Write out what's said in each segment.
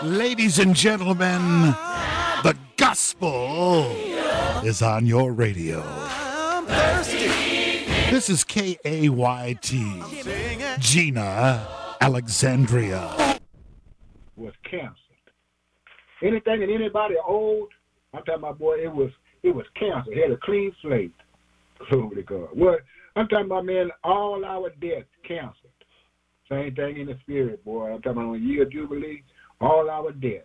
Ladies and gentlemen, the gospel is on your radio. This is KAYT, Gina Alexandria. Was canceled. Anything that anybody owed, I'm talking about, boy, it was canceled. It had a clean slate. Glory to God. What I'm talking about, man, all our debts canceled. Same thing in the spirit, boy. I'm talking about on year jubilee, all our debts.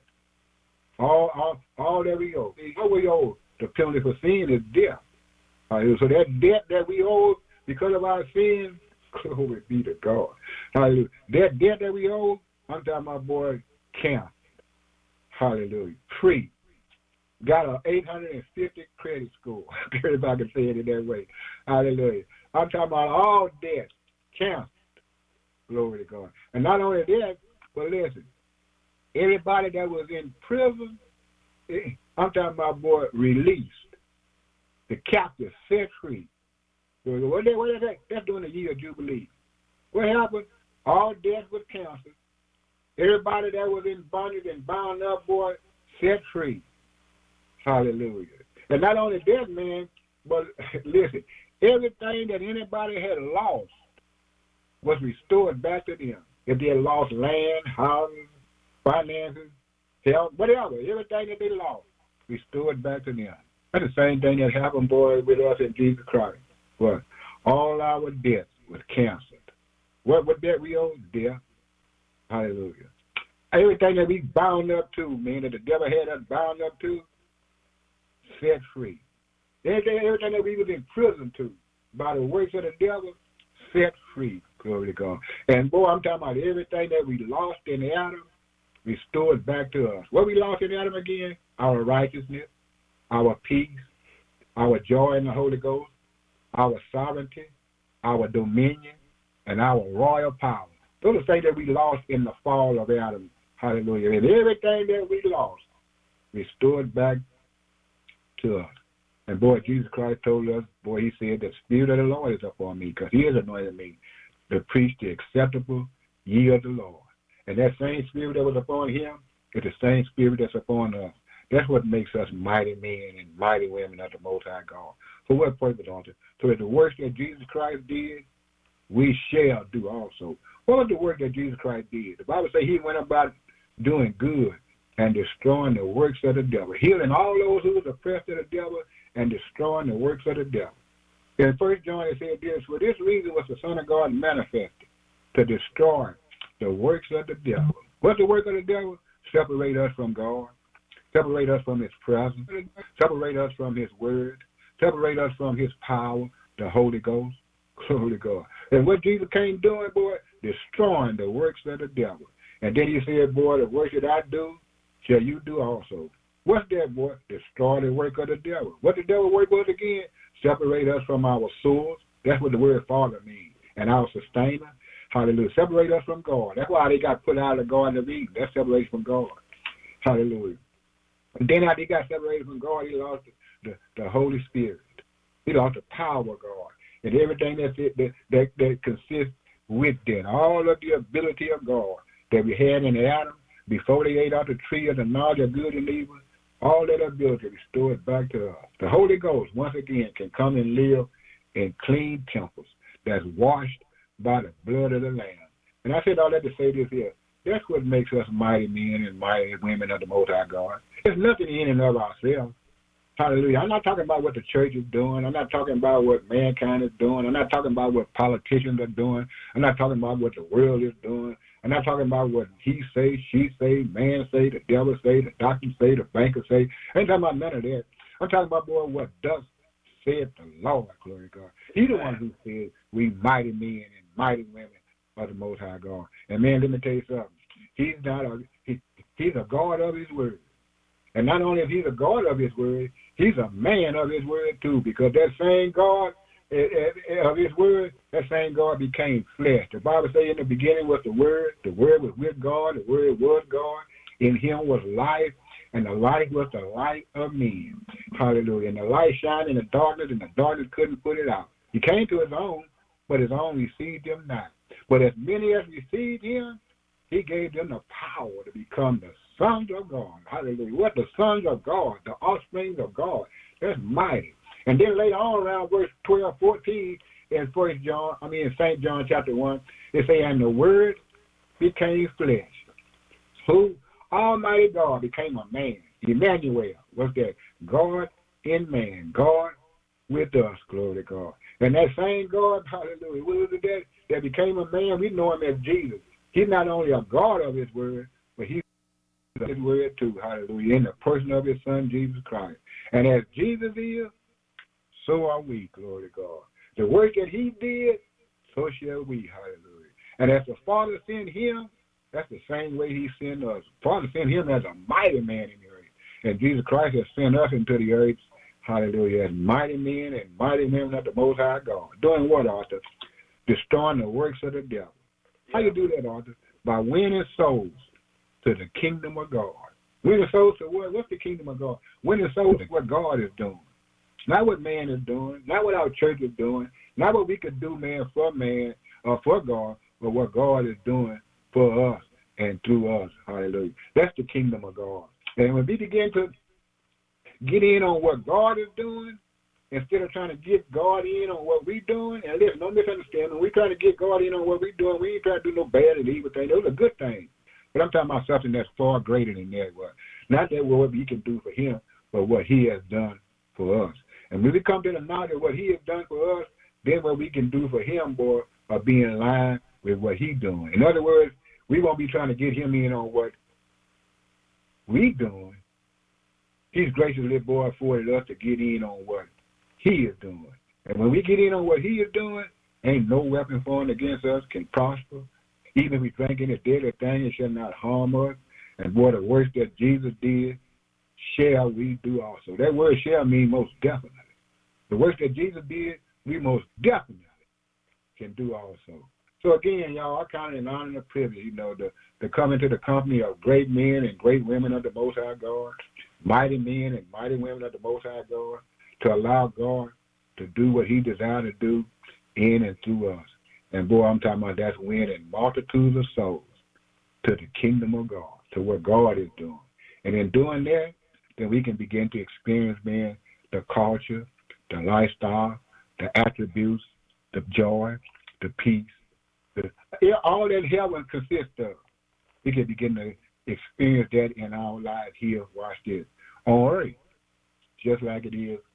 All that we owe. What we owe, the penalty for sin is death. So that debt that we owe because of our sin, glory be to God. Hallelujah. That debt that we owe, I'm talking about, boy, canceled. Hallelujah. Free. Got an 850 credit score. If I can say it in that way. Hallelujah. I'm talking about all debts canceled. Glory to God. And not only that, but listen, everybody that was in prison, I'm talking about, boy, released. The captive set free. What is that? That's during the year of Jubilee. What happened? All debts was canceled. Everybody that was in bondage and bound up, boy, set free. Hallelujah. And not only that, man, but listen, everything that anybody had lost was restored back to them. If they had lost land, houses, finances, health, whatever, everything that they lost, restored back to them. That's the same thing that happened, boy, with us in Jesus Christ. But all our debts was canceled. What debt we owe? Death. Hallelujah. Everything that we bound up to, man, that the devil had us bound up to, set free. Everything that we was in prison to, by the works of the devil, set free. Glory to God. And boy, I'm talking about everything that we lost in Adam, restored back to us. What we lost in Adam again? Our righteousness, our peace, our joy in the Holy Ghost, our sovereignty, our dominion, and our royal power. Those are things that we lost in the fall of Adam. Hallelujah. And everything that we lost, restored back to us. And boy, Jesus Christ told us, boy, he said, the Spirit of the Lord is upon me, because he has anointed me to preach the acceptable year of the Lord. And that same Spirit that was upon him is the same Spirit that's upon us. That's what makes us mighty men and mighty women of the Most High God. For what purpose, don't it? So that the works that Jesus Christ did, we shall do also. What was the work that Jesus Christ did? The Bible says he went about doing good and destroying the works of the devil, healing all those who was oppressed of the devil and destroying the works of the devil. In 1 John it said this, for this reason was the Son of God manifested, to destroy the works of the devil. What's the work of the devil? Separate us from God, separate us from his presence, separate us from his word, separate us from his power, the Holy Ghost. Glory to God. And what Jesus came doing, boy, destroying the works of the devil. And then he said, boy, the work that I do, shall you do also. What's that, boy? Destroy the work of the devil. What the devil work was again? Separate us from our source. That's what the word Father means. And our sustainer. Hallelujah. Separate us from God. That's why they got put out of the Garden of Eden. That's separation from God. Hallelujah. And then after he got separated from God, he lost the Holy Spirit. He lost the power of God. And everything that consists with that. All of the ability of God that we had in Adam before they ate out the tree of the knowledge of good and evil, all that ability restored back to us. The Holy Ghost, once again, can come and live in clean temples that's washed by the blood of the Lamb. And I said all that to say this here. That's what makes us mighty men and mighty women of the Most High God. There's nothing in and of ourselves. Hallelujah. I'm not talking about what the church is doing. I'm not talking about what mankind is doing. I'm not talking about what politicians are doing. I'm not talking about what the world is doing. I'm not talking about what he say, she say, man say, the devil say, the doctor say, the banker say. I ain't talking about none of that. I'm talking about, boy, what thus said the Lord, glory to God. He's the one who said we mighty men and mighty women of the Most High God. And man, let me tell you something. He's a God of his word. And not only is he a God of his word, he's a man of his word too, because that same God of his word, that same God became flesh. The Bible says in the beginning was the word was with God, the word was God, in him was life, and the light was the light of men. Hallelujah. And the light shined in the darkness, and the darkness couldn't put it out. He came to his own, but his own received him not. But as many as received him, he gave them the power to become the sons of God. Hallelujah. What the sons of God, the offspring of God. That's mighty. And then later on around verse 12, 14 in St. John chapter 1, they say, and the word became flesh. Who? Almighty God became a man. Emmanuel was that God in man. God with us, glory to God. And that same God, hallelujah, what was it that became a man? We know him as Jesus. He's not only a God of his word, but he's his word too, hallelujah, in the person of his son, Jesus Christ. And as Jesus is, so are we, glory to God. The work that he did, so shall we, hallelujah. And as the Father sent him, that's the same way he sent us. The Father sent him as a mighty man in the earth. And Jesus Christ has sent us into the earth, hallelujah, as mighty men and mighty women of the Most High God. Doing what, Arthur? Destroying the works of the devil. How you do that, Arthur? By winning souls to the kingdom of God. Winning souls to what? What's the kingdom of God? Winning souls is what God is doing. Not what man is doing, not what our church is doing, not what we could do, man, or for God, but what God is doing for us and through us. Hallelujah. That's the kingdom of God. And when we begin to get in on what God is doing, instead of trying to get God in on what we're doing, and listen, don't misunderstand, when we try to get God in on what we're doing, we ain't trying to do no bad and evil thing. Those are good things. But I'm talking about something that's far greater than that. Not that what we can do for him, but what he has done for us. And when we come to the knowledge of what he has done for us, then what we can do for him, boy, will be in line with what he's doing. In other words, we won't be trying to get him in on what we're doing. He's graciously, boy, afforded us to get in on what he is doing. And when we get in on what he is doing, ain't no weapon formed against us can prosper. Even if we drink any deadly thing, it shall not harm us. And boy, the works that Jesus did, shall we do also. That word shall mean most definitely. The works that Jesus did, we most definitely can do also. So again, y'all, I count it an honor and a privilege, to come into the company of great men and great women of the Most High God, mighty men and mighty women of the Most High God, to allow God to do what he desired to do in and through us. And boy, I'm talking about that's winning multitudes of souls to the kingdom of God, to what God is doing. And in doing that, then we can begin to experience, man, the culture, the lifestyle, the attributes, the joy, the peace, all that heaven consists of. We can begin to experience that in our lives here, watch this, on earth, just like it is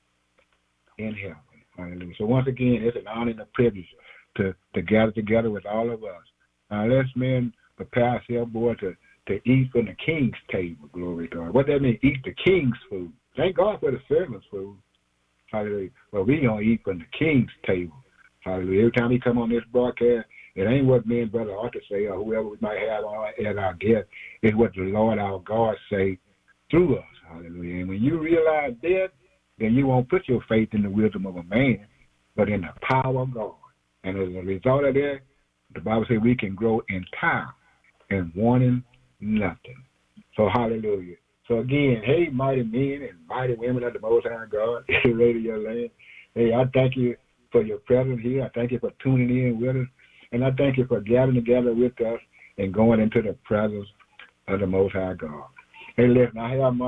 in heaven. Hallelujah. So once again, it's an honor and a privilege to gather together with all of us. Now let's, men, prepare ourselves, boy, to eat from the king's table, glory to God. What that means, eat the king's food. Thank God for the servant's food. Hallelujah. But we going to eat from the king's table. Hallelujah. Every time we come on this broadcast, it ain't what me and Brother Arthur say or whoever we might have as our guest. It's what the Lord our God say through us. Hallelujah. And when you realize that, then you won't put your faith in the wisdom of a man, but in the power of God. And as a result of that, the Bible says we can grow in power and wanting nothing. So hallelujah. So again, hey, mighty men and mighty women of the Most High God, Radio Land. Hey, I thank you for your presence here. I thank you for tuning in with us. And I thank you for gathering together with us and going into the presence of the Most High God. Hey, listen, I have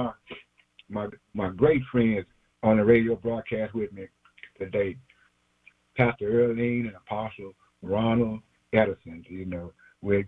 my great friends on the radio broadcast with me today, Pastor Earlene and Apostle Ronald Edison, with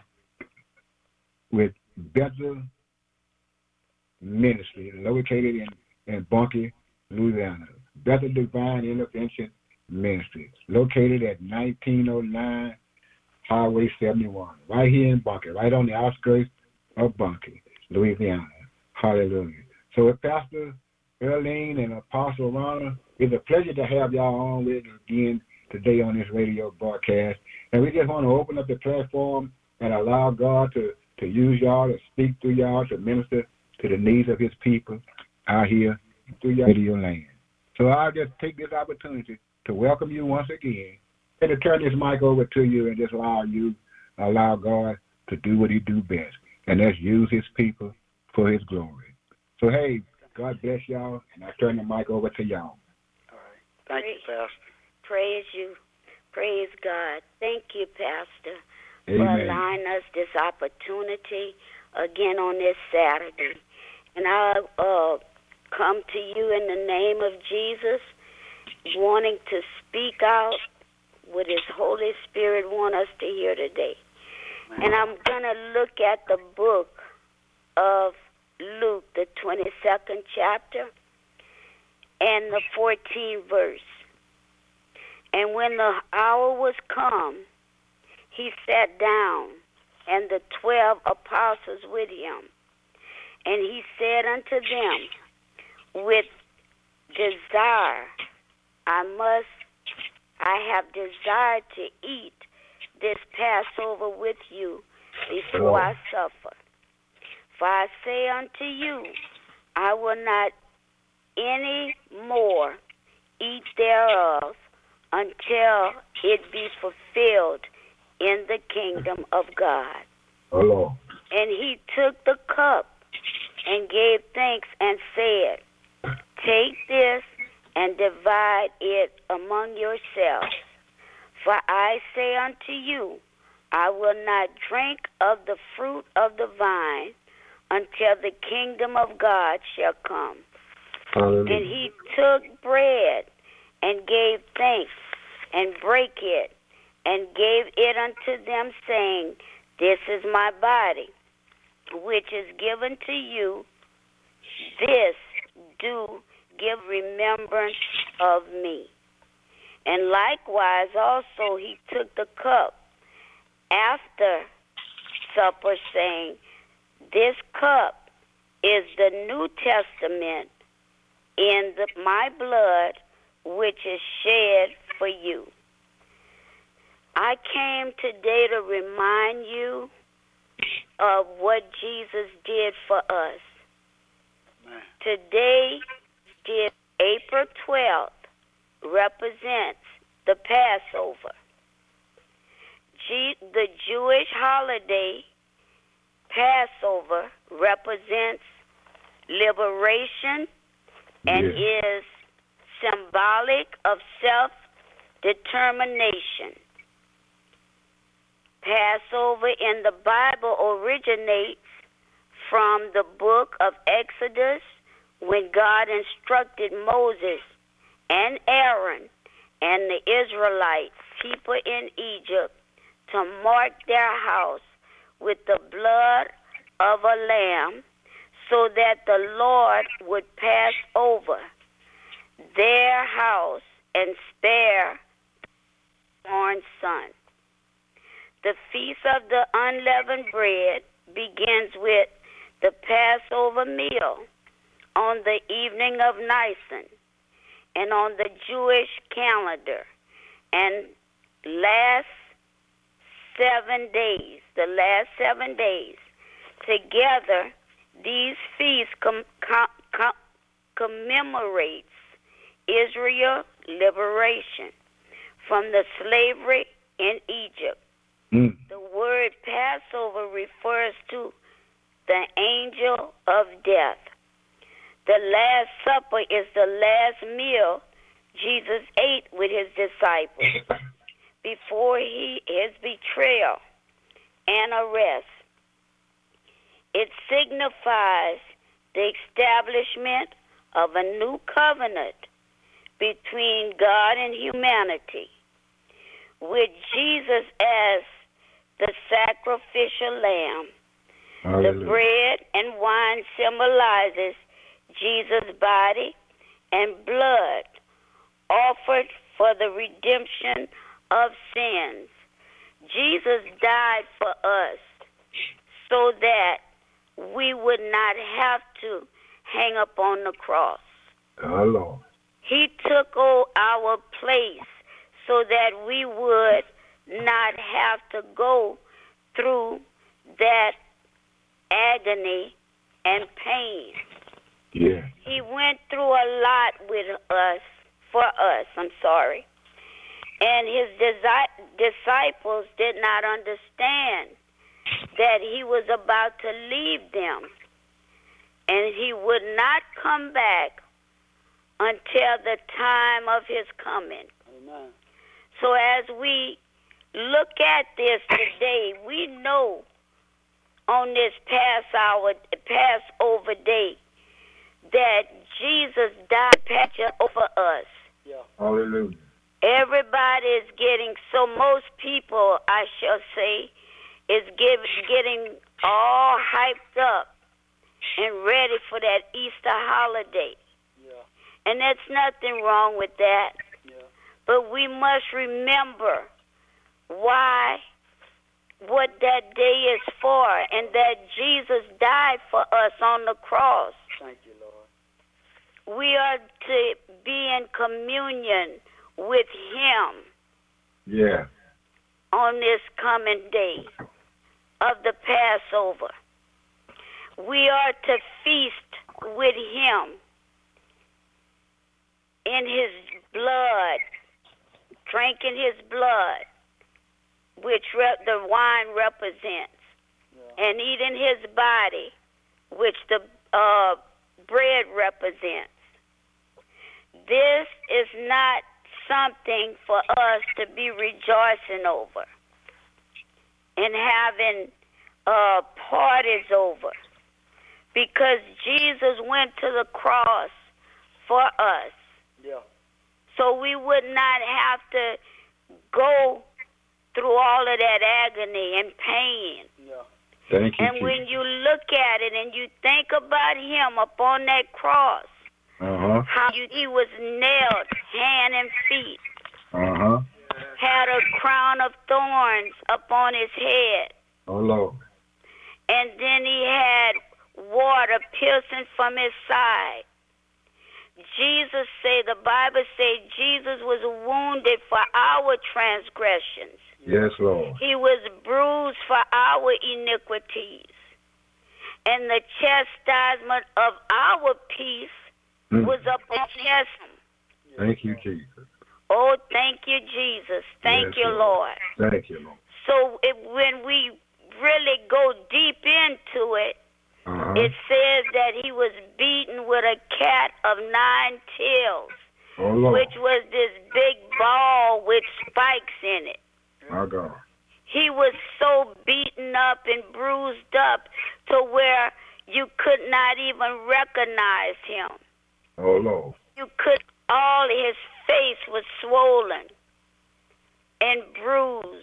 Bethel Ministry, located in Bunkie, Louisiana. Bethel Divine Intervention Ministry, located at 1909 Highway 71, right here in Bunkie, right on the outskirts of Bunkie, Louisiana. Hallelujah. So with Pastor Earlene and Apostle Ronald, it's a pleasure to have y'all on with us again today on this radio broadcast. And we just want to open up the platform and allow God to use y'all, to speak through y'all, to minister to the needs of his people out here through your radio land. So I'll just take this opportunity to welcome you once again and to turn this mic over to you and just allow God to do what he do best, and that's use his people for his glory. So, hey, God bless y'all, and I turn the mic over to y'all. All right. Thank you, Pastor. Praise you. Praise God. Thank you, Pastor, Amen. for allowing us this opportunity again on this Saturday. And I come to you in the name of Jesus, wanting to speak out what His Holy Spirit wants us to hear today. And I'm going to look at the book of Luke, the 22nd chapter, and the 14th verse. And when the hour was come, He sat down, and the 12 apostles with Him. And He said unto them, with desire, I have desired to eat this Passover with you before I suffer. For I say unto you, I will not any more eat thereof until it be fulfilled in the kingdom of God. Lord. And He took the cup and gave thanks and said, take this and divide it among yourselves. For I say unto you, I will not drink of the fruit of the vine until the kingdom of God shall come. Hallelujah. And He took bread and gave thanks and brake it and gave it unto them, saying, this is my body, which is given to you. This do give remembrance of me. And likewise also He took the cup after supper, saying, this cup is the New Testament in my blood, which is shed for you. I came today to remind you of what Jesus did for us. Today, April 12th, represents the Passover. The Jewish holiday, Passover, represents liberation and is symbolic of self-determination. Passover in the Bible originates from the book of Exodus, when God instructed Moses and Aaron and the Israelites, people in Egypt, to mark their house with the blood of a lamb, so that the Lord would pass over their house and spare the born son. The Feast of the Unleavened Bread begins with the Passover meal on the evening of Nisan and on the Jewish calendar, and the last 7 days. Together, these feasts commemorates Israel's liberation from the slavery in Egypt. The word Passover refers to the angel of death. The Last Supper is the last meal Jesus ate with His disciples before his betrayal and arrest. It signifies the establishment of a new covenant between God and humanity, with Jesus as the sacrificial lamb. Hallelujah. The bread and wine symbolizes Jesus' body and blood offered for the redemption of sins. Jesus died for us so that we would not have to hang up on the cross. Our Lord. He took our place so that we would not have to go through that agony and pain. Yeah. He went through a lot for us. And His disciples did not understand that He was about to leave them, and He would not come back until the time of His coming. Amen. So as we look at this today, we know on this Passover day that Jesus died over us. Yeah. Hallelujah. Everybody is getting, so most people, I shall say, is getting all hyped up and ready for that Easter holiday. Yeah. And that's nothing wrong with that. Yeah. But we must remember what that day is for, and that Jesus died for us on the cross. Thank you, Lord. We are to be in communion with Him Yeah. on this coming day of the Passover. We are to feast with Him in His blood, drinking His blood, which the wine represents, and eating His body, which the bread represents. This is not something for us to be rejoicing over and having parties over, because Jesus went to the cross for us. Yeah. So we would not have to go through all of that agony and pain. Yeah. Thank you, And Jesus. when you look at it and you think about Him upon that cross, how He was nailed hand and feet, had a crown of thorns upon His head, Oh, Lord. and then He had water piercing from His side. The Bible says Jesus was wounded for our transgressions. Yes, Lord. He was bruised for our iniquities. And the chastisement of our peace was upon Him. Thank you, Jesus. Oh, thank you, Jesus. Thank Yes, you, Lord. Thank you, Lord. So when we really go deep into it, it says that He was beaten with a cat of 9 tails, Oh, Lord. which was this big ball with spikes in it. My God. He was so beaten up and bruised up to where you could not even recognize Him. Oh, Lord. All His face was swollen and bruised.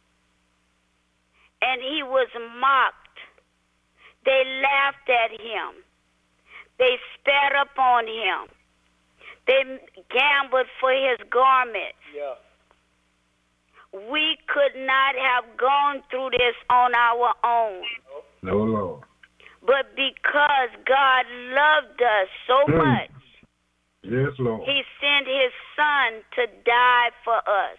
And He was mocked. They laughed at Him. They spat upon Him. They gambled for His garments. Yeah. We could not have gone through this on our own. No, Lord. But because God loved us so much, Yes, Lord. He sent His Son to die for us.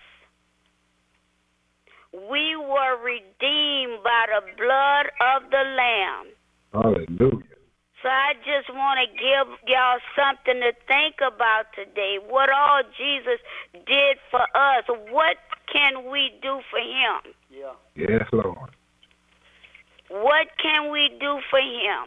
We were redeemed by the blood of the Lamb. Hallelujah. So I just want to give y'all something to think about today. What all Jesus did for us. What can we do for Him? Yeah. Yes, Lord. What can we do for Him?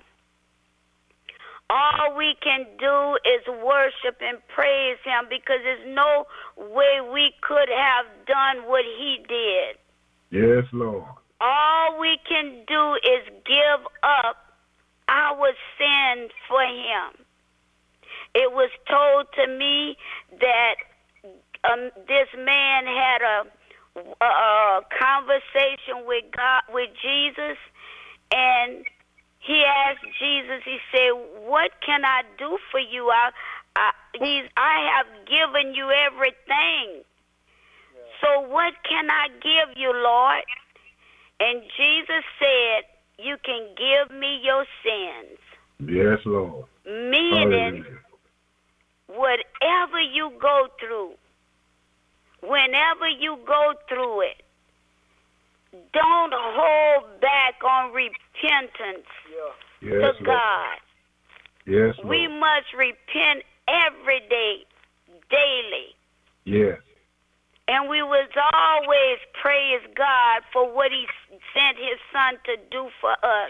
All we can do is worship and praise Him, because there's no way we could have done what He did. Yes, Lord. All we can do is give up our sin for Him. It was told to me that this man had a conversation with God, with Jesus, and he asked Jesus, he said, "What can I do for you? I have given you everything. So what can I give you, Lord?" And Jesus said, "You can give me your sins." Yes, Lord. Meaning, Hallelujah. whatever you go through, whenever you go through it, don't hold back on repentance Yes, to God. Yes, Lord. We must repent every day, daily. Yes. And we will always praise God for what He sent His Son to do for us.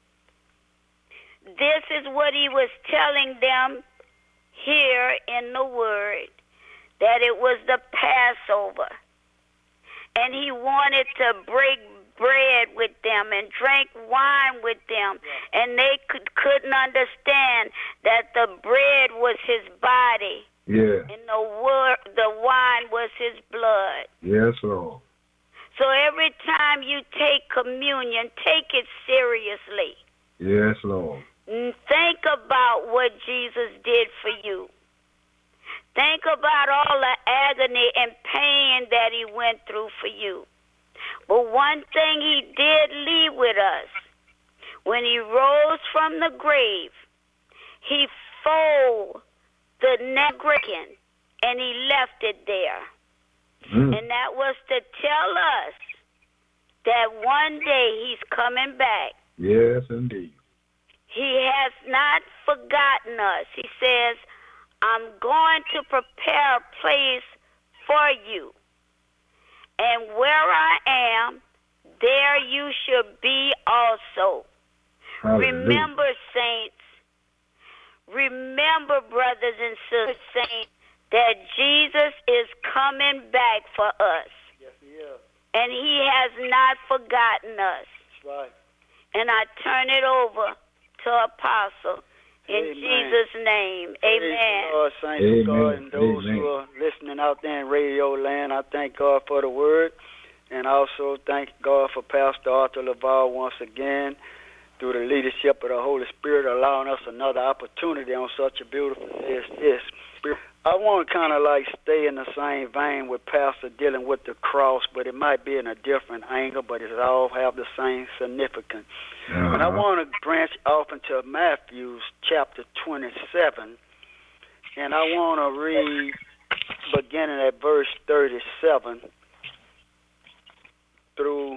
This is what He was telling them here in the Word, that it was the Passover. And He wanted to break bread with them and drank wine with them, and they couldn't understand that the bread was his body and the wine was his blood. Yes, Lord. So every time you take communion, take it seriously. Yes, Lord. Think about what Jesus did for you. Think about all the agony and pain that he went through for you. But one thing he did leave with us, when he rose from the grave, he folded the napkin and he left it there. And that was to tell us that one day he's coming back. Yes, indeed. He has not forgotten us. He says, I'm going to prepare a place for you. And where I am, there you should be also. Hallelujah. Remember, saints, remember, brothers and sisters, saints, that Jesus is coming back for us. Yes, he is. And he has not forgotten us. That's right. And I turn it over to Apostle in Jesus' name. Amen. Lord, saints of God, and those who are listening out there in radio land, I thank God for the word, and also thank God for Pastor Arthur Laval once again, through the leadership of the Holy Spirit, allowing us another opportunity on such a beautiful day as this. I want to kind of like stay in the same vein with Pastor dealing with the cross, but it might be in a different angle, but it all have the same significance. And I want to branch off into Matthew chapter 27, and I want to read beginning at verse 37 through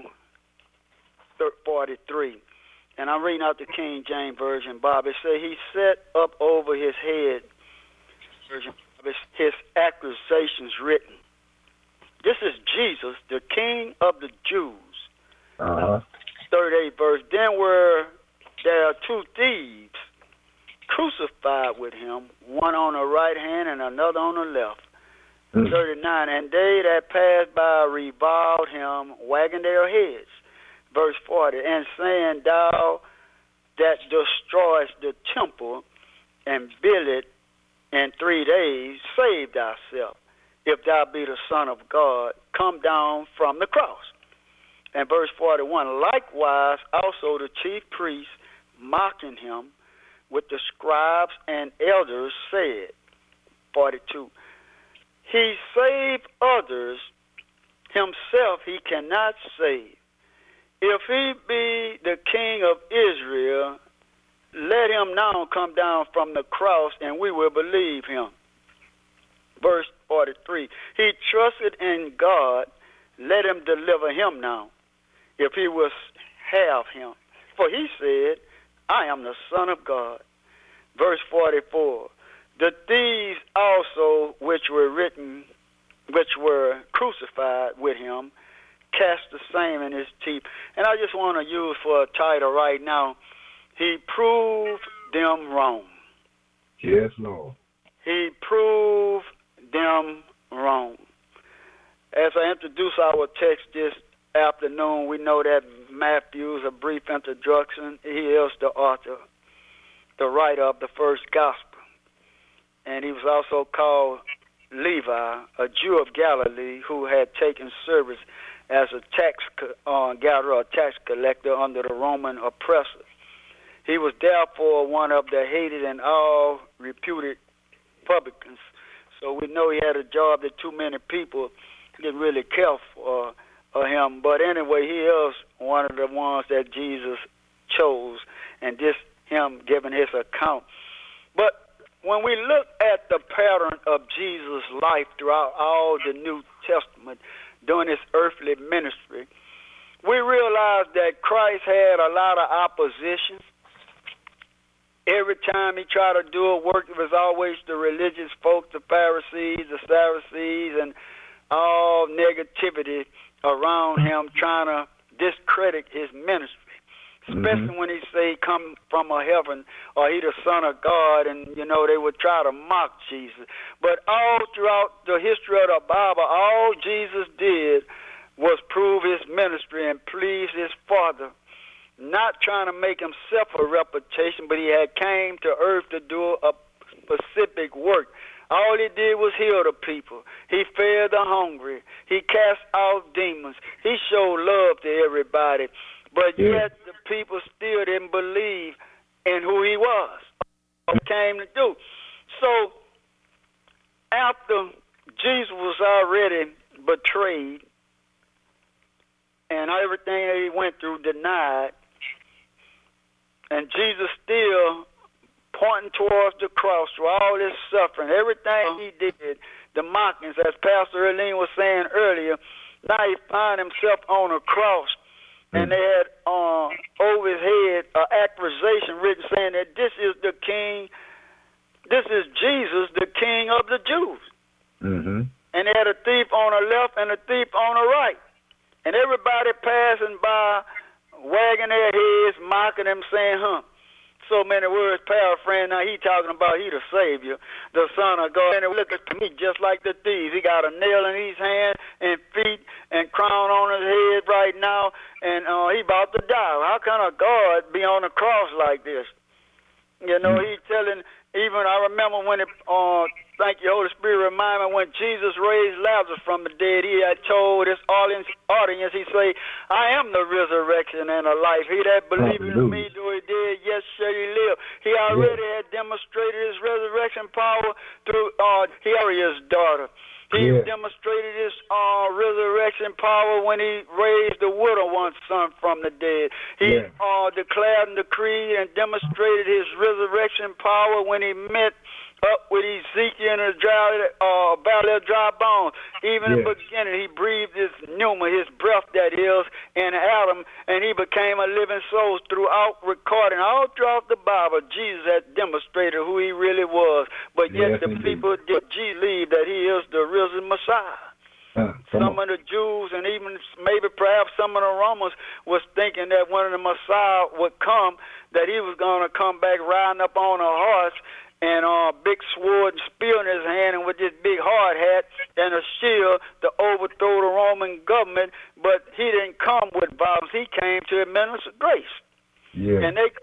43. And I'm reading out the King James Version, Bob. It says, he set up over his head his accusations written. This is Jesus, the King of the Jews. 38 verse. Then were there two thieves crucified with him, one on the right hand and another on the left. 39. And they that passed by reviled him, wagging their heads. Verse 40. And saying, thou that destroyest the temple and build it in 3 days, save thyself. If thou be the Son of God, come down from the cross. And verse 41, likewise also the chief priests, mocking him with the scribes and elders, said, 42, he saved others, himself he cannot save. If he be the King of Israel, let him now come down from the cross, and we will believe him. Verse 43, he trusted in God, let him deliver him now, if he will have him. For he said, I am the Son of God. Verse 44, the thieves also which were crucified with him, cast the same in his teeth. And I just want to use for a title right now, he proved them wrong. Yes, Lord. He proved them wrong. As I introduce our text this afternoon, we know that Matthew's a brief introduction. He is the author, the writer of the first gospel. And he was also called Levi, a Jew of Galilee who had taken service as a tax gatherer, a tax collector under the Roman oppressor. He was therefore one of the hated and all reputed publicans. So we know he had a job that too many people didn't really care for him. But anyway, he is one of the ones that Jesus chose, and this him giving his account. But when we look at the pattern of Jesus' life throughout all the New Testament during his earthly ministry, we realize that Christ had a lot of opposition. Every time he tried to do a work, it was always the religious folks, the Pharisees, the Sadducees, and all negativity around him trying to discredit his ministry. Especially when he say come from a heaven or he the Son of God, and, you know, they would try to mock Jesus. But all throughout the history of the Bible, all Jesus did was prove his ministry and please his Father, not trying to make himself a reputation, but he had came to earth to do a specific work. All he did was heal the people. He fed the hungry. He cast out demons. He showed love to everybody. But yet the people still didn't believe in who he was, what he came to do. So after Jesus was already betrayed and everything that he went through denied, and Jesus still pointing towards the cross through all this suffering, everything he did, the mockings, as Pastor Erlene was saying earlier, now he found himself on a cross, and they had over his head an accusation written saying that this is the king, this is Jesus, the King of the Jews. Mm-hmm. And they had a thief on the left and a thief on the right. And everybody passing by, wagging their heads, mocking him, saying, so many words paraphrasing. Now he talking about he the Savior, the Son of God. And it look at me just like the thieves. He got a nail in his hand and feet and crown on his head right now, and he about to die. How can a God be on the cross like this? You know, he telling, even I remember when it, thank you, Holy Spirit, remind me when Jesus raised Lazarus from the dead, he had told his audience, he say, I am the resurrection and the life. He that believeth in me, though he dead, yet shall he live. He already had demonstrated his resurrection power through his daughter. He demonstrated his resurrection power when he raised the widow one son from the dead. He declared and decreed and demonstrated his resurrection power when he met up with Ezekiel in the valley of dry bones. Even in the beginning, he breathed his pneuma, his breath that is, in Adam, and he became a living soul. Throughout recording, all throughout the Bible, Jesus had demonstrated who he really was. But yet the people did believe that he is the risen Messiah. Some of the Jews and even maybe perhaps some of the Romans was thinking that when the Messiah would come, that he was going to come back riding up on a horse and a big sword and spear in his hand and with this big hard hat and a shield to overthrow the Roman government. But he didn't come with violence. He came to administer grace. And they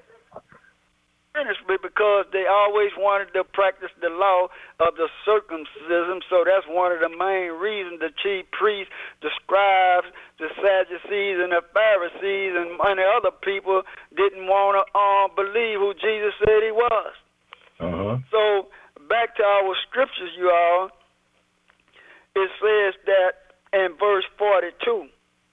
ministry because they always wanted to practice the law of the circumcision. So that's one of the main reasons the chief priests, the scribes, the Sadducees, and the Pharisees, and many other people didn't want to believe who Jesus said he was. So back to our scriptures, you all, it says that in verse 42,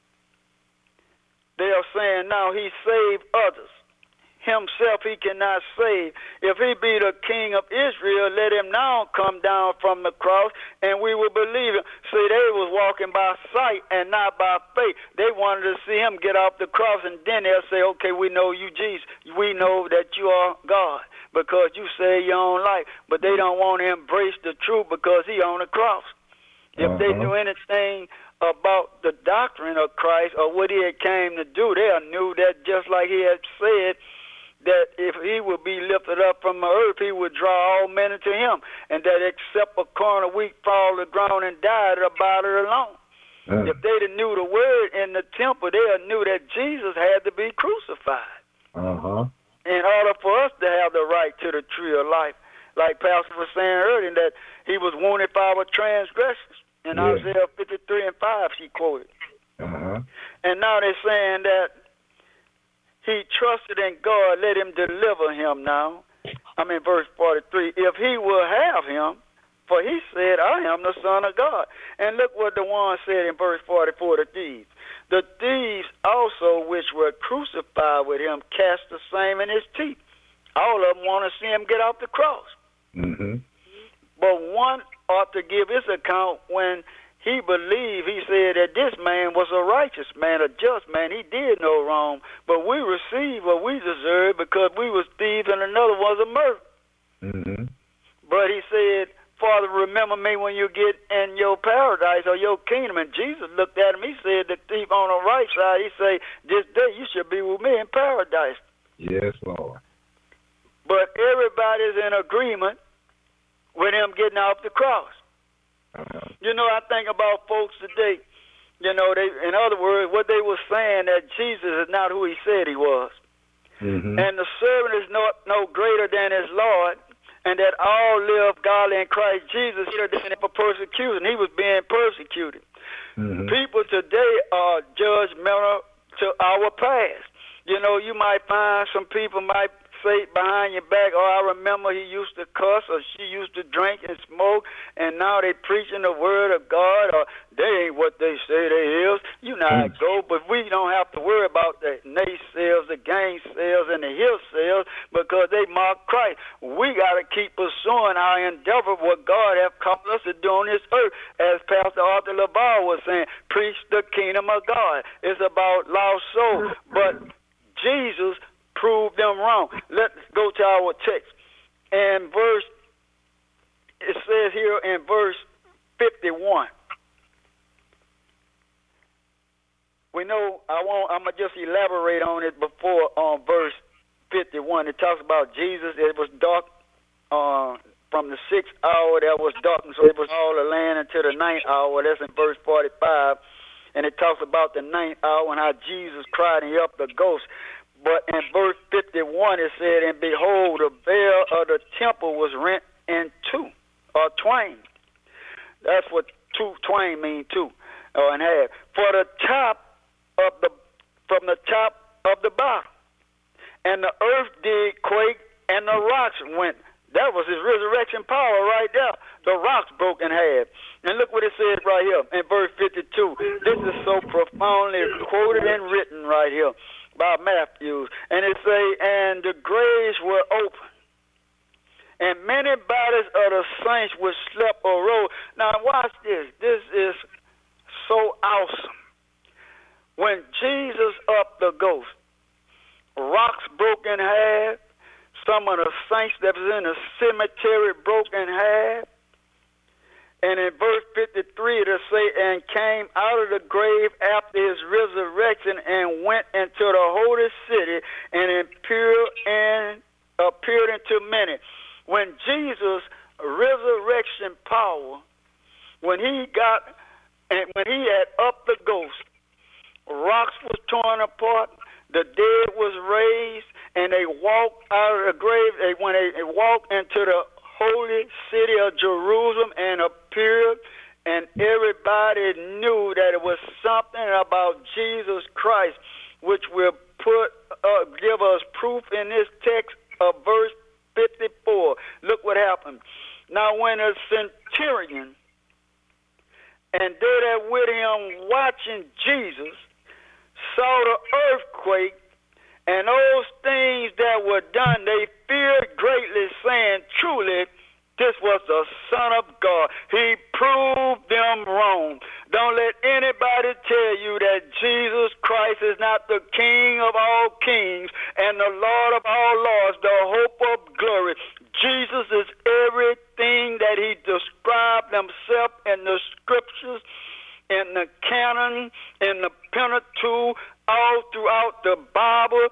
they are saying now he saved others. Himself he cannot save. If he be the King of Israel, let him now come down from the cross, and we will believe him. See, they was walking by sight and not by faith. They wanted to see him get off the cross, and then they'll say, okay, we know you, Jesus. We know that you are God because you saved your own life. But they don't want to embrace the truth because he on the cross. If they knew anything about the doctrine of Christ or what he had came to do, they knew that just like he had said, that if he would be lifted up from the earth, he would draw all men to him, and that except a corn of wheat fall to the ground and died, about it alone. If they'd have knew the word in the temple, they'd have knew that Jesus had to be crucified. In order for us to have the right to the tree of life, like Pastor was saying earlier, that he was wounded for our transgressions. In Isaiah 53:5, she quoted. And now they're saying that he trusted in God, let him deliver him now. Verse 43, if he will have him, for he said, I am the Son of God. And look what the one said in verse 44, the thieves. The thieves also which were crucified with him cast the same in his teeth. All of them want to see him get off the cross. But one ought to give his account when he believed, he said that this man was a righteous man, a just man. He did no wrong, but we received what we deserved because we was thieves and another was a murderer. But he said, Father, remember me when you get in your paradise or your kingdom. And Jesus looked at him. He said, the thief on the right side, he said, this day you should be with me in paradise. Yes, Lord. But everybody's in agreement with him getting off the cross. You know, I think about folks today You know, in other words, what they were saying that Jesus is not who he said he was. Mm-hmm. And the servant is no greater than his Lord, and that all live godly in Christ Jesus for persecution. He was being persecuted. Mm-hmm. People today are judgmental to our past. You know, you might find some people might say behind your back, oh, I remember he used to cuss or she used to drink and smoke, and now they preaching the word of God, or they ain't what they say they is. You know how it go, but we don't have to worry about the naysayers, the gainsayers, and the hillsayers because they mock Christ. We got to keep pursuing our endeavor, what God have called us to do on this earth. As Pastor Arthur LaValle was saying, preach the kingdom of God. It's about lost souls, but Jesus proved them wrong. Let's go to our text. And it says here in verse 51. We know I'm gonna just elaborate on it before on verse 51. It talks about Jesus. It was dark from the 6th hour. There was darkness, so it was all the land until the 9th hour. That's in verse 45. And it talks about the 9th hour and how Jesus cried and he up the ghost. But in verse 51 it said, and behold, the veil of the temple was rent in two, or twain. That's what twain mean, two, or in half. From the top of the bottom. And the earth did quake, and the rocks went. That was his resurrection power right there. The rocks broke in half. And look what it says right here in verse 52. This is so profoundly quoted and written right here by Matthew. And it say, and the graves were open, and many bodies of the saints which slept arose. Now watch this. This is so awesome. When Jesus up the ghost, rocks broke in half. Some of the saints that was in the cemetery broke in half. And in verse 53 it'll say, and came out of the grave after his resurrection and went into the holy city and appeared unto many. When Jesus' resurrection power, when he had up the ghost, rocks was torn apart, the dead was raised, and they walked out of the grave. When they walked into the holy city of Jerusalem and appeared, and everybody knew that it was something about Jesus Christ, which will give us proof in this text of verse 54. Look what happened. Now when a centurion and they that with him watching Jesus saw the earthquake and those things that were done, they feared greatly, saying, truly, this was the Son of God. He proved them wrong. Don't let anybody tell you that Jesus Christ is not the King of all kings and the Lord of all lords, the hope of glory. Jesus is everything that he described himself in the scriptures, in the canon, in the Pentateuch, all throughout the Bible.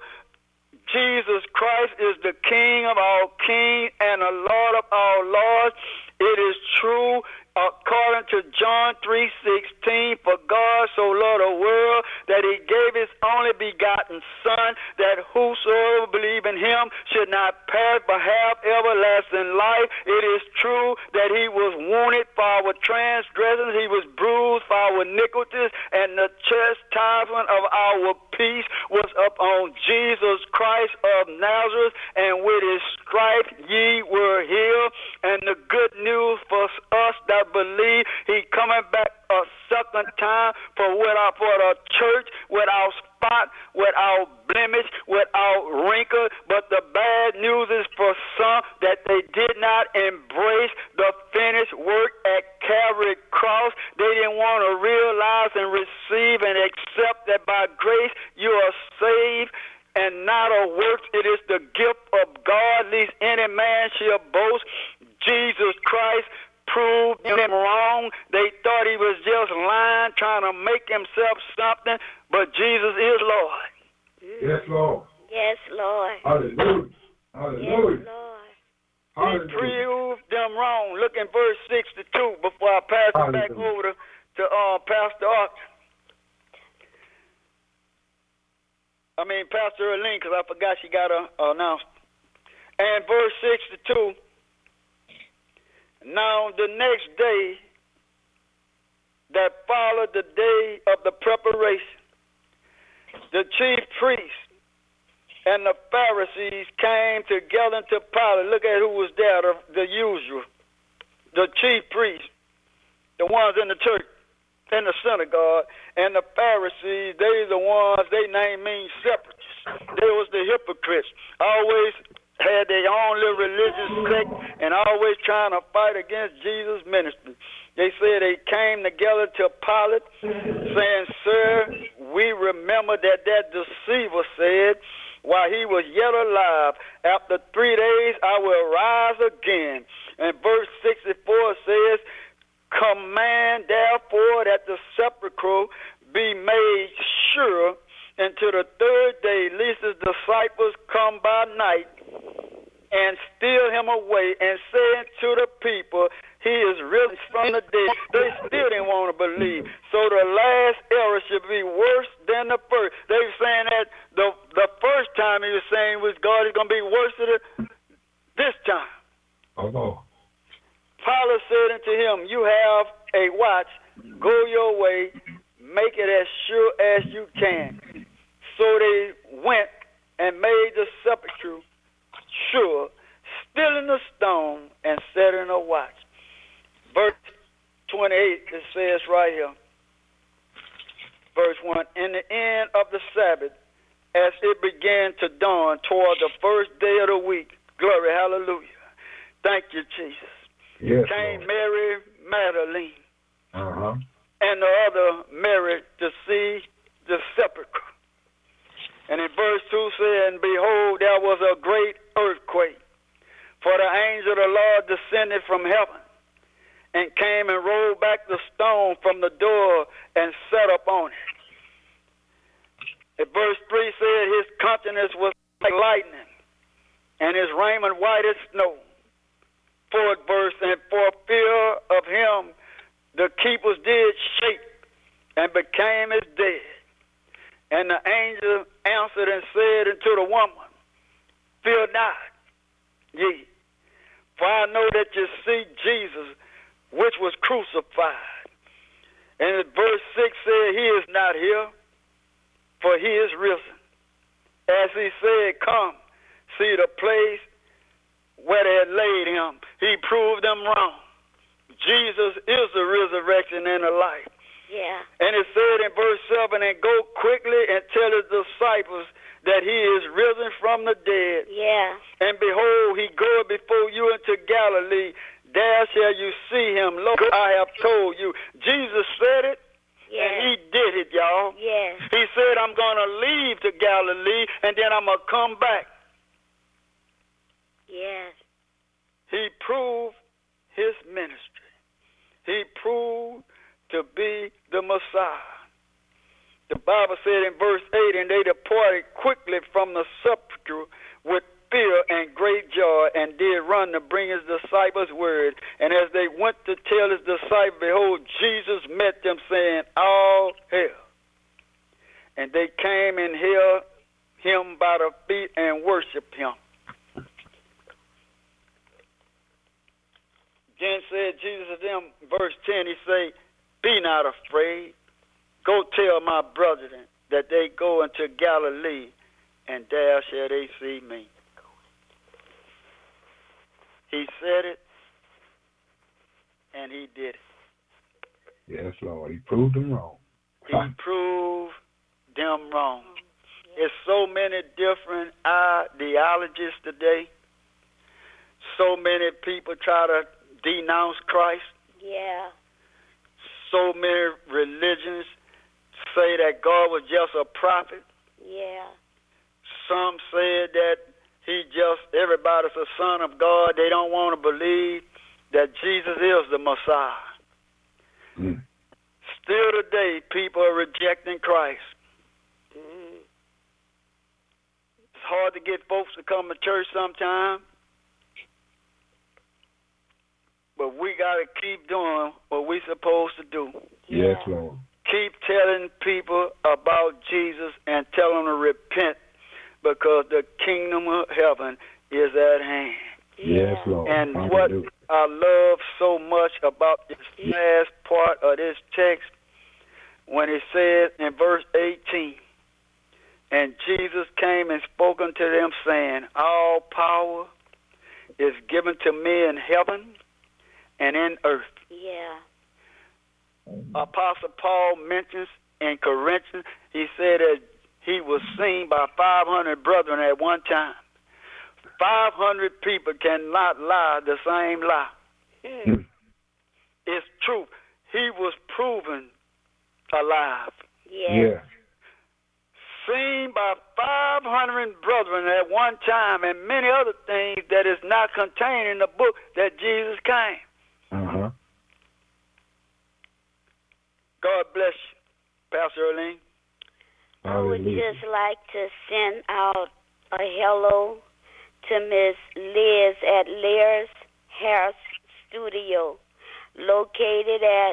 Jesus Christ is the King of all kings and the Lord of all lords. It is true according to John 3:16, for God so loved the world that he gave his only begotten Son, that whosoever believe in him should not perish but have everlasting life. It is true that he was wounded for our transgressions, he was bruised for our iniquities, and the chastisement of our peace was upon Jesus Christ of Nazareth, and with his stripes ye were healed. And the good news for us that believe, he coming back a second time for the church without spot, without blemish, without wrinkle. But the bad news is for some that they did not embrace the finished work at Calvary cross. They didn't want to realize and receive and accept that by grace you are saved and not of works. It is the gift of God, lest any man shall boast. Jesus Christ proved them wrong. They thought he was just lying, trying to make himself something, but Jesus is Lord. Yes, Lord. Yes, Lord. Hallelujah. Hallelujah. Yes, Lord. Hallelujah. He proved them wrong. Look in verse 62 before I pass it back over to Pastor Arthur. Pastor Erlene, because I forgot she got announced. And verse 62, now the next day that followed the day of the preparation, the chief priests and the Pharisees came together to Pilate. Look at who was there, the usual. The chief priests, the ones in the church, in the synagogue, and the Pharisees, they the ones, they name means separatists. They was the hypocrites. Always had their own little religious sect and always trying to fight against Jesus' ministry. They said they came together to Pilate saying, Sir, we remember that deceiver said, while he was yet alive, after 3 days I will rise again. And verse 64 says, command therefore that the sepulchre be made sure until the third day, lest his disciples come by night and steal him away, and saying to the people, he is risen from the dead. They still didn't want to believe. So the last error should be worse than the first. They were saying that the first time he was saying was God is going to be worse than this time. Oh. Pilate said unto him, you have a watch, go your way, make it as sure as you can. So they went and made the sepulchre sure, stealing the stone and setting a watch. Verse 28, it says right here, verse 1, in the end of the Sabbath, as it began to dawn toward the first day of the week, glory, hallelujah. Thank you, Jesus. Yes, came Lord. Mary Magdalene and the other Mary to see the sepulchre. And in verse 2 said, and behold, there was a great earthquake, for the angel of the Lord descended from heaven and came and rolled back the stone from the door and sat upon it. And verse 3 said, his countenance was like lightning, and his raiment white as snow. Fourth verse, and for fear of him, the keepers did shake and became as dead. And the angel answered and said unto the woman, fear not ye, for I know that you see Jesus, which was crucified. And verse 6 said, he is not here, for he is risen. As he said, come, see the place where they had laid him. He proved them wrong. Jesus is the resurrection and the life. Yeah. And it said in verse 7, and go quickly and tell his disciples that he is risen from the dead. Yeah. And behold, he goeth before you into Galilee. There shall you see him. Lord, I have told you. Jesus said it, and he did it, y'all. Yes. He said, I'm going to leave to Galilee, and then I'm going to come back. Yes. He proved his ministry. He proved to be the Messiah. The Bible said in verse 8, and they departed quickly from the sepulchre with fear and great joy, and did run to bring his disciples word. And as they went to tell his disciples, behold, Jesus met them, saying, all hail. And they came and held him by the feet and worshiped him. Then said Jesus to them, verse 10, he said, be not afraid. Go tell my brethren that they go into Galilee, and there shall they see me. He said it, and he did it. Yes, Lord. He proved them wrong. He proved them wrong. There's so many different ideologies today. So many people try to denounce Christ. Yeah. So many religions say that God was just a prophet. Yeah. Some said that everybody's a son of God. They don't want to believe that Jesus is the Messiah. Mm. Still today, people are rejecting Christ. Mm. It's hard to get folks to come to church sometimes. But we got to keep doing what we're supposed to do. Yes, Lord. keep telling people about Jesus and tell them to repent because the kingdom of heaven is at hand. Yes, Lord. And Hallelujah. what I love so much about this last part of this text, when it says in verse 18, and Jesus came and spoke unto them, saying, all power is given to me in heaven and in earth. Yeah. Apostle Paul mentions in Corinthians, he said that he was seen by 500 brethren at one time. 500 people cannot lie the same lie. It's true. He was proven alive. Yeah. Seen by 500 brethren at one time, and many other things that is not contained in the book that Jesus came. Uh-huh. God bless you, Pastor Erlene. I would just like to send out a hello to Miss Liz at Lear's Hair Studio, located at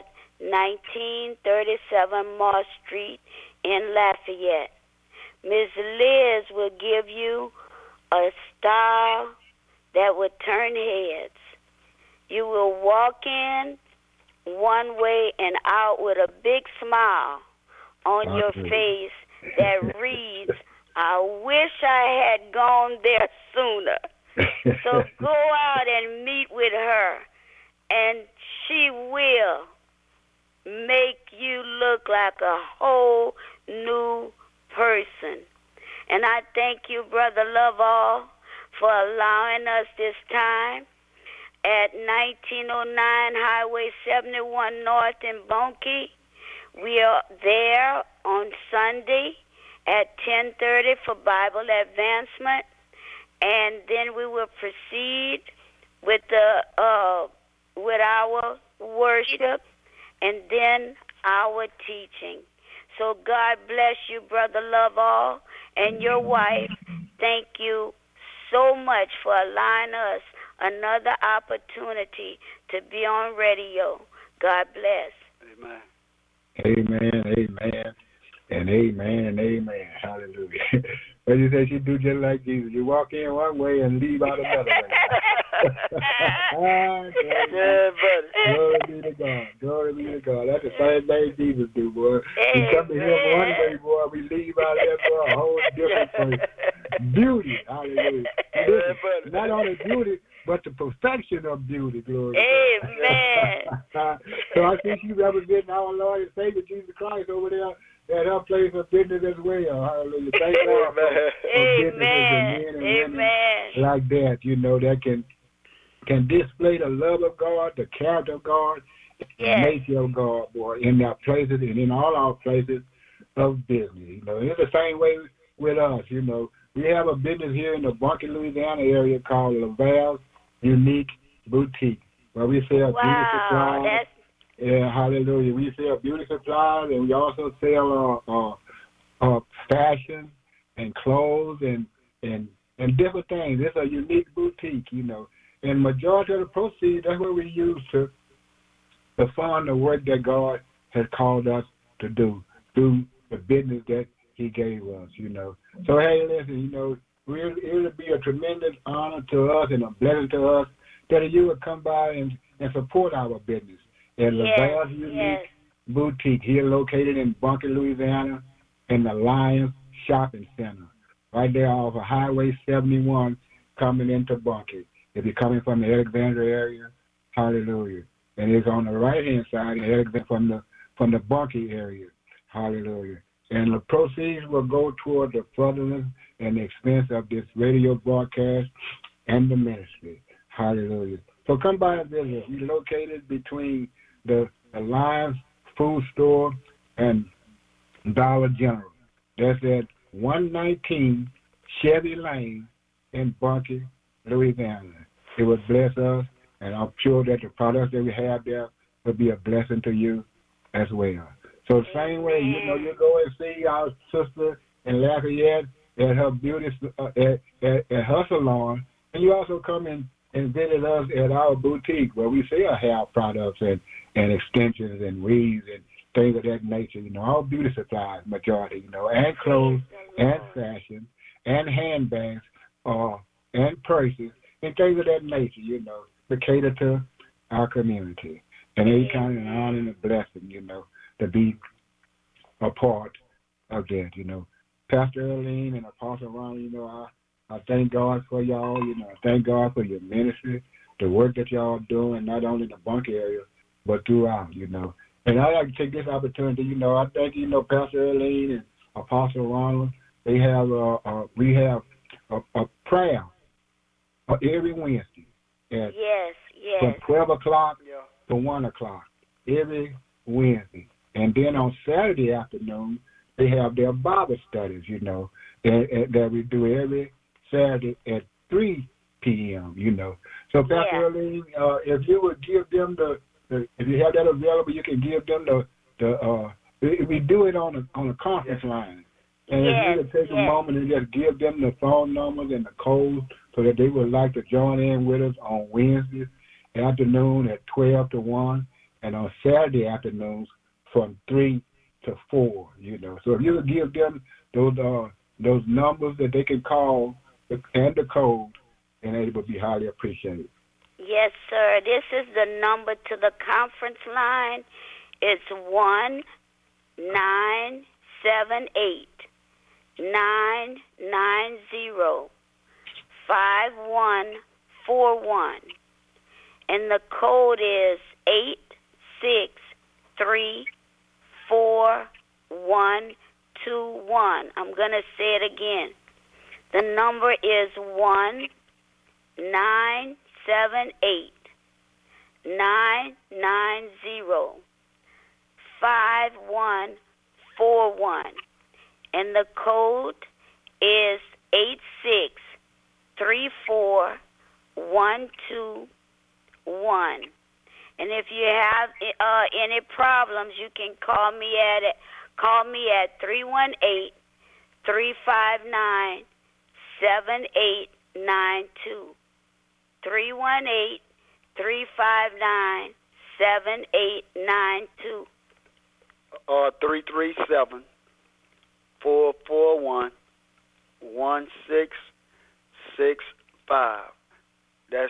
1937 Moss Street in Lafayette. Miss Liz will give you a style that will turn heads. You will walk in one way and out with a big smile on your face that reads, I wish I had gone there sooner. So go out and meet with her, and she will make you look like a whole new person. And I thank you, Brother Lovall, for allowing us this time at 1909 Highway 71 North in Bunkie. We are there on Sunday at 10:30 for Bible advancement, and then we will proceed with our worship and then our teaching. So God bless you, Brother Lovall, and your wife. Thank you so much for allowing us another opportunity to be on radio. God bless. Amen. Amen, amen, and amen, and amen. Hallelujah. But you say she do just like Jesus. You walk in one way and leave out another way. Yeah, buddy. Glory be to God. Glory be to God. That's the same thing Jesus do, boy. We come to him one way, boy. We leave out there for a whole different place. Beauty. Hallelujah. Listen, not only beauty, but the perfection of beauty. Glory. Amen. So I think you represent our Lord and Savior Jesus Christ over there at her place of business as well. Hallelujah. Thank God for businesses and men and women like that, you know, that can display the love of God, the character of God, the nature of God, boy, in their places and in all our places of business. You know, it's the same way with us, you know. We have a business here in the Bunkie, Louisiana area called Laval's Unique Boutique, where we sell beauty supplies. Yeah, hallelujah. We sell beauty supplies, and we also sell fashion and clothes and different things. It's a unique boutique, you know. And majority of the proceeds, that's what we use to fund the work that God has called us to do through the business that he gave us, you know. So, hey, listen, you know, it would be a tremendous honor to us and a blessing to us that you would come by and support our business. At Laval's Unique Boutique, here located in Bunkie, Louisiana, in the Lions Shopping Center, right there off of Highway 71 coming into Bunkie. If you're coming from the Alexandria area, hallelujah. And it's on the right-hand side from the Bunkie area, hallelujah. And the proceeds will go toward the furtherance and the expense of this radio broadcast and the ministry, hallelujah. So come by and visit. We're located between the Lions Food Store and Dollar General. That's at 119 Chevy Lane in Bunkie, Louisiana. It would bless us, and I'm sure that the products that we have there will be a blessing to you as well. So the same way, you know, you go and see our sister in Lafayette at her beauty at her salon, and you also come and visit us at our boutique where we sell hair products and extensions and weaves and things of that nature, all beauty supplies, majority, and clothes and fashion and handbags and purses and things of that nature, to cater to our community. And they kind of an honor and a blessing, to be a part of that, Pastor Earlene and Apostle Ron, I thank God for y'all, I thank God for your ministry, the work that y'all doing, not only in the Bunker area, but throughout, And I'd like to take this opportunity, I thank, Pastor Earlene and Apostle Ronald, we have a prayer every Wednesday at from 12 o'clock to 1 o'clock every Wednesday. And then on Saturday afternoon, they have their Bible studies, that we do every Saturday at 3 p.m., So, Pastor Earlene, if you would give them if you have that available, you can give them we do it on a conference line. And if you could take a moment and just give them the phone numbers and the codes so that they would like to join in with us on Wednesday afternoon at 12 to 1 and on Saturday afternoons from 3 to 4, So if you would give them those numbers that they can call and the code, and it would be highly appreciated. Yes, sir. This is the number to the conference line. It's 1-978-990-5141. And the code is 8634121. I'm going to say it again. The number is 1-978-990-5141. And the code is 8634121. And if you have any problems, you can call me at 318-359-7892. 318-359-7892. 337-441-1665. That's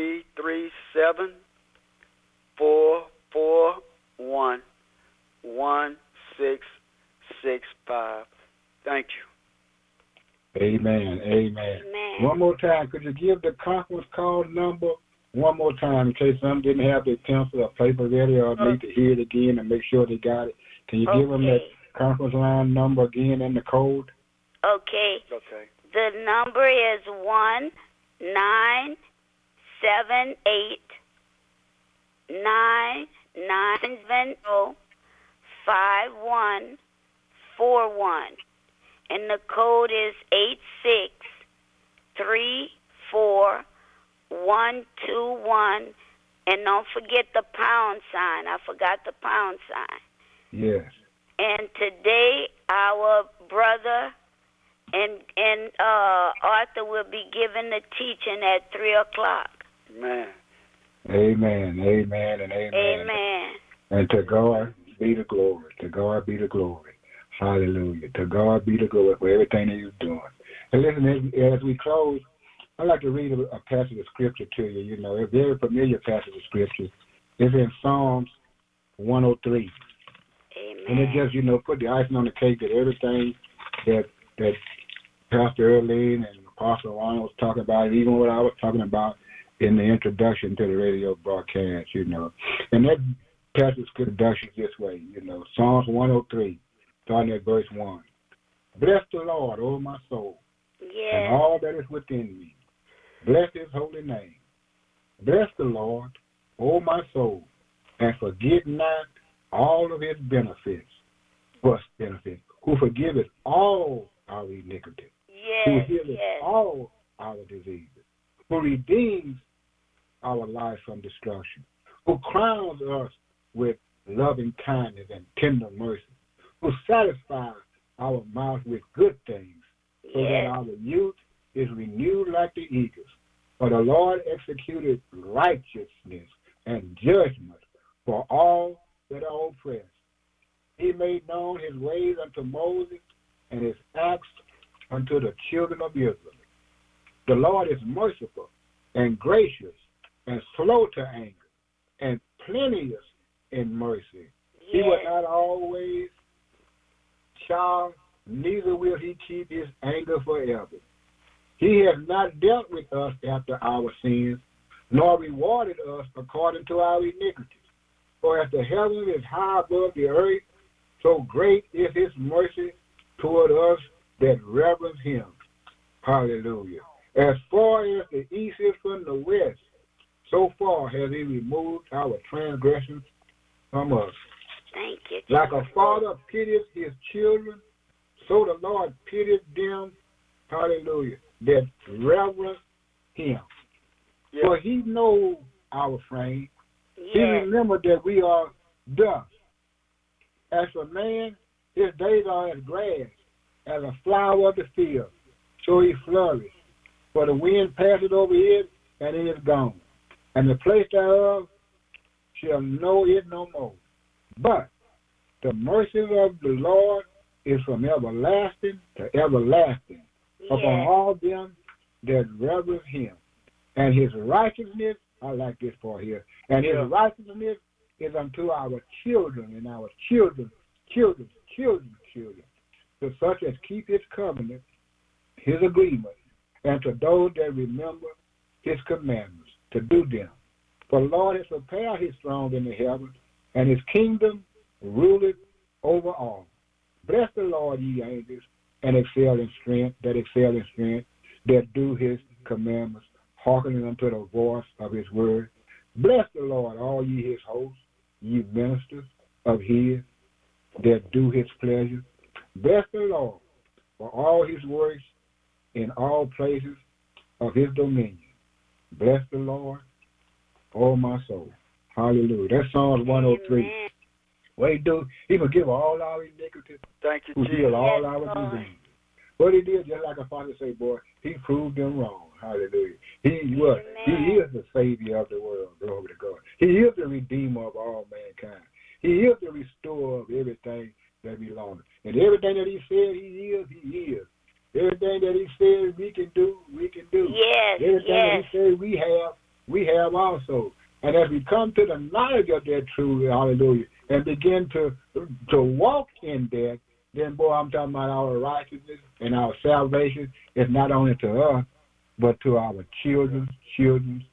337-441-1665. Thank you. Amen. One more time, could you give the conference call number one more time in case some didn't have their pencil or paper ready or need to hear it again and make sure they got it? Can you give them that conference line number again and the code? Okay. The number is 1-978-990-5141. And the code is 8634121. And don't forget the pound sign. I forgot the pound sign. Yes. And today our brother and Arthur will be giving the teaching at 3 o'clock. Amen. Amen. And to God be the glory. To God be the glory. Hallelujah. To God be the glory for everything that you're doing. And listen, as we close, I'd like to read a passage of scripture to you. A very familiar passage of scripture. It's in Psalms 103. Amen. And it just, put the icing on the cake that everything that Pastor Earlene and Apostle Ronald was talking about, even what I was talking about in the introduction to the radio broadcast, And that passage of introduction is this way, Psalms 103, starting at verse 1. Bless the Lord, O my soul, and all that is within me. Bless his holy name. Bless the Lord, O my soul, and forget not all of his benefits, who forgiveth all our iniquity, who healeth all our diseases, who redeems our life from destruction, who crowns us with loving kindness and tender mercy, who satisfies our mouth with good things, so that our youth is renewed like the eagles. For the Lord executed righteousness and judgment for all that are oppressed. he made known his ways unto Moses, and his acts unto the children of Israel. The Lord is merciful and gracious and slow to anger and plenteous in mercy. He will not always child, neither will he keep his anger forever. He has not dealt with us after our sins, nor rewarded us according to our iniquities. For as the heaven is high above the earth, so great is his mercy toward us that reverence him. Hallelujah. As far as the east is from the west, so far has he removed our transgressions from us. Thank you, Jesus. Like a father pities his children, so the Lord pities them, hallelujah, that reverence him. Yeah. For he knows our frame. Yes. He remembered that we are dust. As for man, his days are as grass, as a flower of the field, so he flourishes. For the wind passeth over it, and it is gone, and the place thereof shall know it no more. But the mercy of the Lord is from everlasting to everlasting upon all them that reverence him. And his righteousness, I like this part here, and his righteousness is unto our children and our children's children, to such as keep his covenant, his agreement, and to those that remember his commandments, to do them. For the Lord has prepared his throne in the heavens, and his kingdom ruleth over all. Bless the Lord, ye angels, and excel in strength, that do his commandments, hearkening unto the voice of his word. Bless the Lord, all ye his hosts, ye ministers of his, that do his pleasure. Bless the Lord for all his works in all places of his dominion. Bless the Lord, O my soul. Hallelujah. That's Psalms 103. Amen. What he do, he forgive all our iniquities, Thank you, who Jesus. heal all Yes, our Lord. diseases. What he did, just like a father say, boy, he proved them wrong. Hallelujah. He what? He Amen. is the Savior of the world. Glory to God. He is the Redeemer of all mankind. He is the restorer of everything that belongs. And everything that he said he is. Everything that he said we can do, we can do. Yes, Everything that yes. he said we have also. And as we come to the knowledge of that truth, hallelujah, and begin to walk in that, then, boy, I'm talking about our righteousness and our salvation is not only to us, but to our children's children,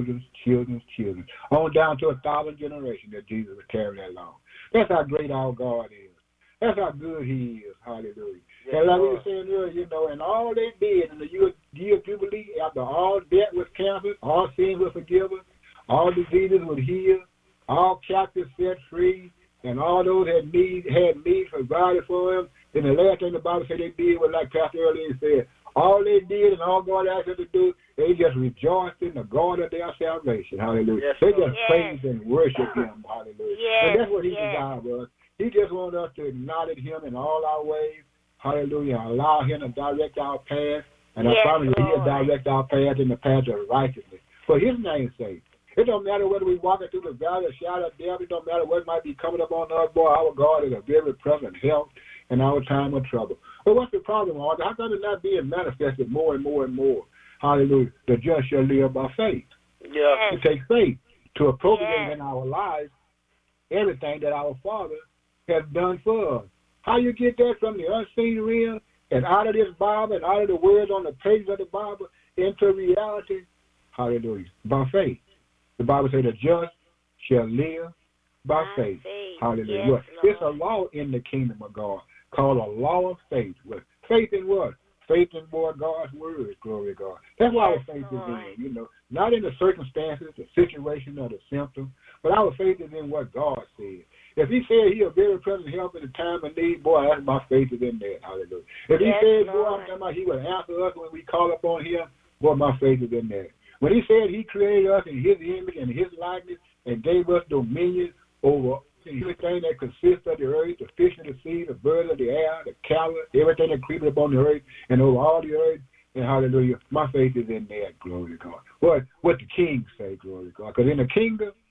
on down to 1,000 generations that Jesus would carry that long. That's how great our God is. That's how good he is. Hallelujah. Yes, and like we Lord. were saying earlier, and all they did in the year of Jubilee, after all debt was canceled, all sins were forgiven, all diseases were healed, all captives set free, and all those had need provided for them. Then the last thing the Bible said they did was, like Pastor earlier said, all they did and all God asked them to do, they just rejoiced in the God of their salvation. Hallelujah. Yes, they Lord. just praised and worshiped him. Hallelujah. Yes, And that's what he yes. desired of us. He just wanted us to acknowledge him in all our ways. Hallelujah. Allow him to direct our path. And I Yes, promise you, he'll Lord. direct our path in the path of righteousness. For his name's sake. It don't matter whether we walking through the valley of shadow of death. It don't matter what might be coming up on us. Boy, our God is a very present help in our time of trouble. But what's the problem, Lord? How come it not being manifested more and more and more? Hallelujah. The just shall live by faith. Yeah. It takes faith to appropriate Yes. in our lives everything that our Father has done for us. How you get that from the unseen realm and out of this Bible and out of the words on the pages of the Bible into reality? Hallelujah. By faith. The Bible says the just shall live by faith. Hallelujah. Yes, What? It's a Lord. law in the kingdom of God called a law of faith. What? Faith in what? Faith in what? God's word. Glory to God. That's what our Yes, faith Lord. is in, not in the circumstances, the situation, or the symptom, but our faith is in what God said. If he said he a very present help in the time of need, boy, that's my faith is in that. Hallelujah. If he Yes, said, boy, Lord. I'm talking about he would answer us when we call upon him, boy, my faith is in that. When he said he created us in his image and his likeness and gave us dominion over everything that consists of the earth, the fish of the sea, the birds of the air, the cattle, everything that creeps upon the earth and over all the earth, and hallelujah, my faith is in that, glory to God. What the kings say, glory to God. Because in the kingdom,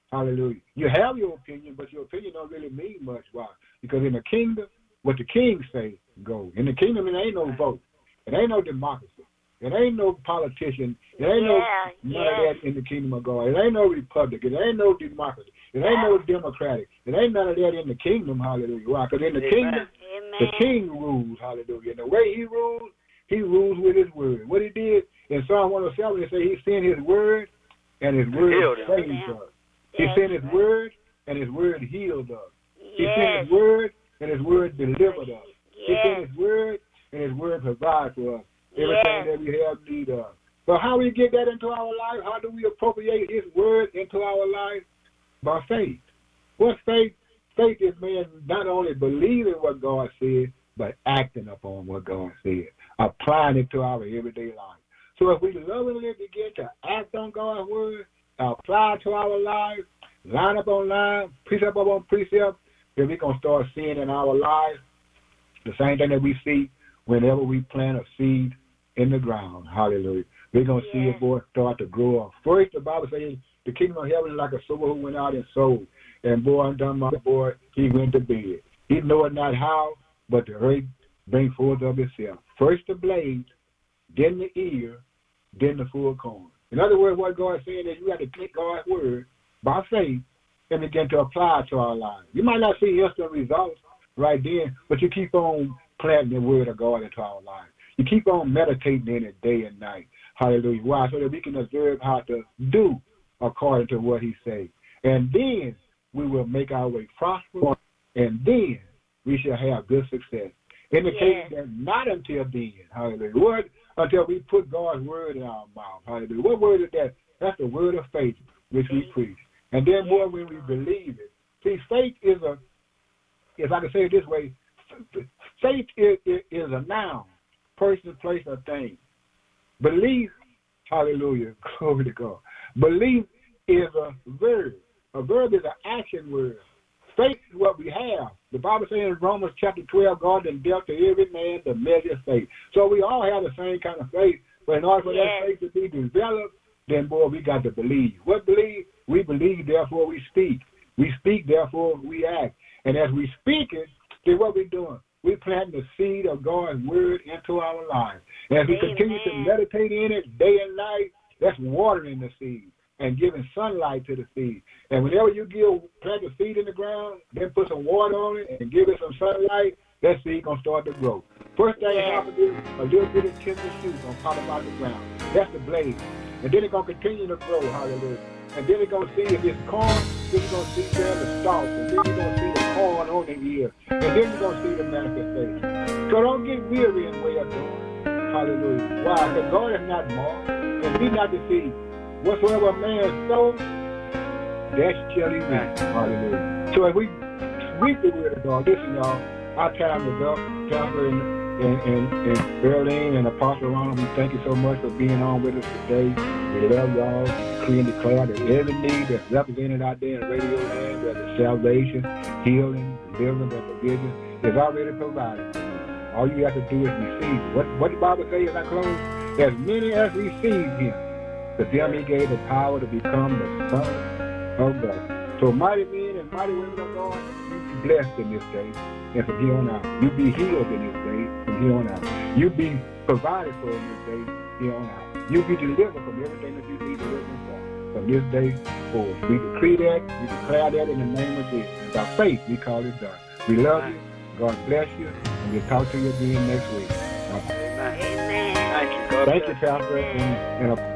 Hallelujah. You have your opinion, but your opinion don't really mean much. Why? Because in the kingdom, what the king say, go. In the kingdom, it ain't no vote. It ain't no democracy. It ain't no politician. It ain't none of that in the kingdom of God. It ain't no Republican. It ain't no democracy. It ain't no Democratic. It ain't none of that in the kingdom. Hallelujah. Why? Because in the kingdom, the king rules. Hallelujah. And the way he rules with his word. What he did in Psalm 107, he said he sent his word, and his word saved us. He sent his word, and his word healed us. He sent his word, and his word delivered us. He sent his word, and his word provides for us everything that we have need of. So how we get that into our life? How do we appropriate his word into our life? By faith. What's faith? Faith is man not only believing what God said, but acting upon what God said, applying it to our everyday life. So if we lovingly begin to act on God's word, apply it to our lives, line up on line, precept upon precept, then we're going to start seeing in our lives the same thing that we see whenever we plant a seed in the ground. Hallelujah. We're going to see it, boy, start to grow up. First, the Bible says the kingdom of heaven is like a sower who went out and sowed. And boy, I'm done, my boy, he went to bed. He knoweth not how, but the earth bring forth of itself. First the blade, then the ear, then the full corn. In other words, what God is saying is you got to take God's word by faith and begin to apply it to our lives. You might not see instant results right then, but you keep on planting the word of God into our lives. You keep on meditating in it day and night. Hallelujah. Why? So that we can observe how to do according to what he says. And then we will make our way prosperous, and then we shall have good success. Indicating that not until then, hallelujah. What? Until we put God's word in our mouth. Hallelujah. What word is that? That's the word of faith which we preach. And then more when we believe it. See, faith is if I can say it this way, faith is a noun, person, place, or thing. Belief, hallelujah, glory to God. Belief is a verb. A verb is an action word. Faith is what we have. The Bible says in Romans chapter 12, God has dealt to every man the measure of faith. So we all have the same kind of faith, but in order for that faith to be developed, then, boy, we got to believe. What believe? We believe, therefore we speak. We speak, therefore we act. And as we speak it, then what we doing? We plant the seed of God's word into our lives. And as we continue to meditate in it day and night, that's watering the seed and giving sunlight to the seed. And whenever you plant the seed in the ground, then put some water on it and give it some sunlight, that seed going to start to grow. First thing happens is a little bit of tender shoot going to pop up out the ground. That's the blade. And then it's going to continue to grow, hallelujah. And then it's going to see if it's corn, then you're going to see there the stalk, and then you're going to see the corn on the ear, and then you're going to see the manifestation. So don't get weary in way of doing. Hallelujah. Why? Because God is not mocked, and be not deceived. Whatsoever a man sows, that shall he reap. Hallelujah. So if we reap the word of God, listen, y'all, our time is up. Pastor and Berlin and Apostle Ronald, we thank you so much for being on with us today. We love y'all. Decree and declare that every need that's represented out there in radio land, whether it's salvation, healing, deliverance, or provision, is already provided. All you have to do is receive. What the Bible says, as I close, as many as received him, to them he gave the power to become the Son of God. So mighty men and mighty women of God, you be blessed in this day and from here on out. You be healed in this day from here on out. You be provided for in this day here on out. You be delivered from everything that you need deliverance from this day forward. We decree that, we declare that in the name of Jesus. By faith, we call it done. We love you. God bless you. And we'll talk to you again next week. Amen. Thank you. God Thank you, Pastor. And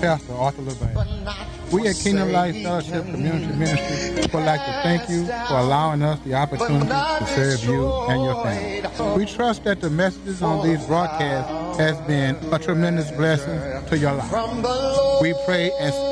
Pastor Arthur LeBay. We at Kingdom Life Fellowship Community Ministry would like to thank you for allowing us the opportunity to serve you and your family. We trust that the messages on these broadcasts has been a tremendous blessing to your life. We pray and